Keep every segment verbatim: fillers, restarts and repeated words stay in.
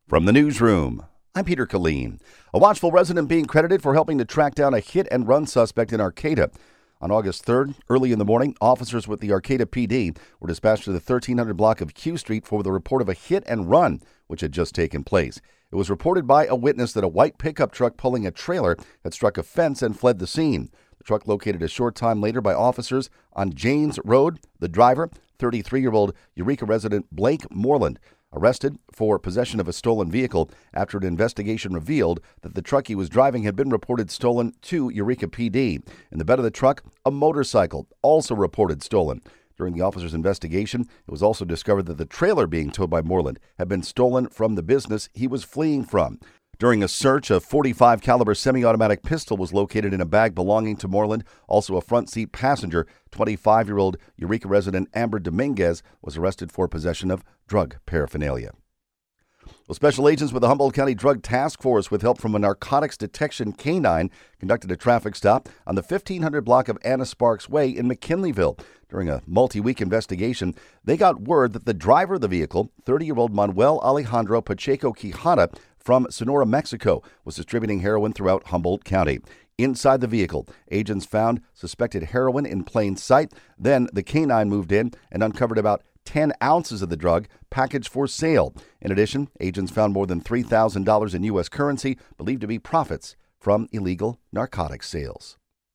From the newsroom, I'm Peter Killeen. A Watchville resident being credited for helping to track down a hit-and-run suspect in Arcata. On August third, early in the morning, officers with the Arcata P D were dispatched to the thirteen hundred block of Q Street for the report of a hit-and-run, which had just taken place. It was reported by a witness that a white pickup truck pulling a trailer had struck a fence and fled the scene. The truck located a short time later by officers on Janes Road. The driver, thirty-three-year-old Eureka resident Blake Moreland, arrested for possession of a stolen vehicle after an investigation revealed that the truck he was driving had been reported stolen to Eureka P D. In the bed of the truck, a motorcycle, also reported stolen. During the officer's investigation, it was also discovered that the trailer being towed by Moreland had been stolen from the business he was fleeing from. During a search, a forty-five caliber semi-automatic pistol was located in a bag belonging to Moreland. Also, a front seat passenger, twenty-five-year-old Eureka resident Amber Dominguez, was arrested for possession of drug paraphernalia. Well, special agents with the Humboldt County Drug Task Force, with help from a narcotics detection canine, conducted a traffic stop on the fifteen hundred block of Anna Sparks Way in McKinleyville. During a multi-week investigation, they got word that the driver of the vehicle, thirty-year-old Manuel Alejandro Pacheco Quijada from Sonora, Mexico, was distributing heroin throughout Humboldt County. Inside the vehicle, agents found suspected heroin in plain sight. Then the canine moved in and uncovered about ten ounces of the drug packaged for sale. In addition, agents found more than three thousand dollars in U S currency, believed to be profits from illegal narcotics sales.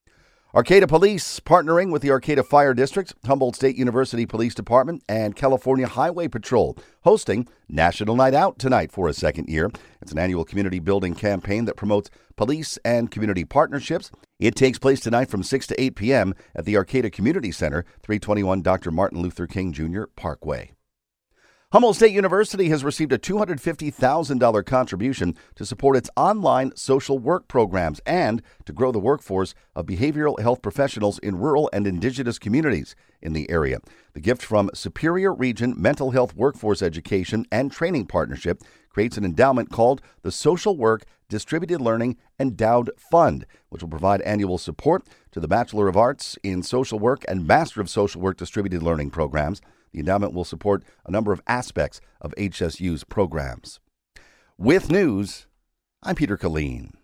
Arcata Police, partnering with the Arcata Fire District, Humboldt State University Police Department, and California Highway Patrol, hosting National Night Out tonight for a second year. It's an annual community building campaign that promotes police and community partnerships. It takes place tonight from six to eight p.m. at the Arcata Community Center, three twenty-one Doctor Martin Luther King Junior Parkway. Humboldt State University has received a two hundred fifty thousand dollars contribution to support its online social work programs and to grow the workforce of behavioral health professionals in rural and indigenous communities in the area. The gift from Superior Region Mental Health Workforce Education and Training Partnership creates an endowment called the Social Work Distributed Learning Endowed Fund, which will provide annual support to the Bachelor of Arts in Social Work and Master of Social Work Distributed Learning programs. The endowment will support a number of aspects of H S U's programs. With news, I'm Peter Killeen.